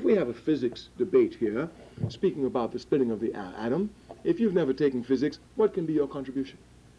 If we have a physics debate here, speaking about the splitting of the atom, if you've never taken physics, what can be your contribution?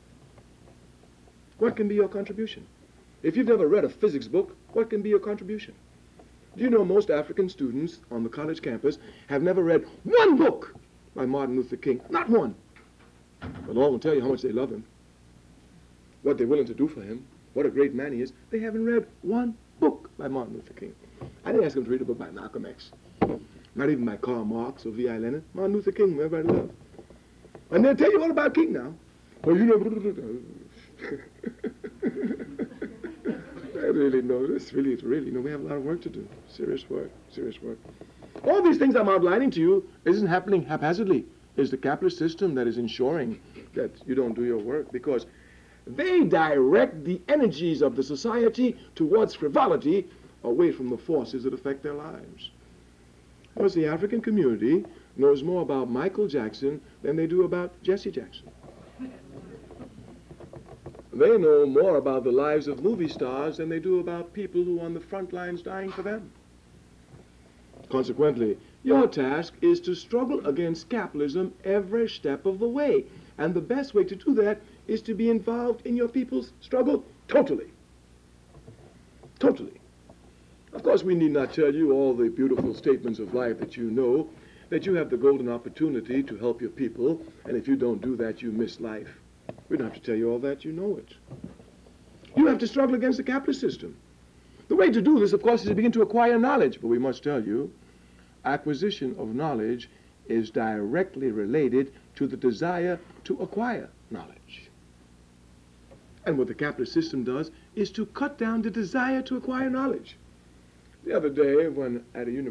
What can be your contribution? If you've never read a physics book, what can be your contribution? Do you know most African students on the college campus have never read one book by Martin Luther King? Not one. But all will tell you how much they love him, what they're willing to do for him, what a great man he is. They haven't read one book by Martin Luther King. I didn't ask them to read a book by Malcolm X, not even by Karl Marx or V.I. Lenin. Martin Luther King, everybody loves. And they'll tell you all about King now. Well, you know, I really know this. Really, we have a lot of work to do. Serious work, serious work. All these things I'm outlining to you isn't happening haphazardly. It's the capitalist system that is ensuring that you don't do your work, because they direct the energies of the society towards frivolity away from the forces that affect their lives. Because the African community knows more about Michael Jackson than they do about Jesse Jackson. They know more about the lives of movie stars than they do about people who are on the front lines dying for them. Consequently, your task is to struggle against capitalism every step of the way. And the best way to do that is to be involved in your people's struggle totally. Totally. Of course, we need not tell you all the beautiful statements of life that you know, that you have the golden opportunity to help your people, and if you don't do that, you miss life. We don't have to tell you all that, you know it. You have to struggle against the capitalist system. The way to do this, of course, is to begin to acquire knowledge, but we must tell you, acquisition of knowledge is directly related to the desire to acquire knowledge. And what the capitalist system does is to cut down the desire to acquire knowledge. The other day, when at a university,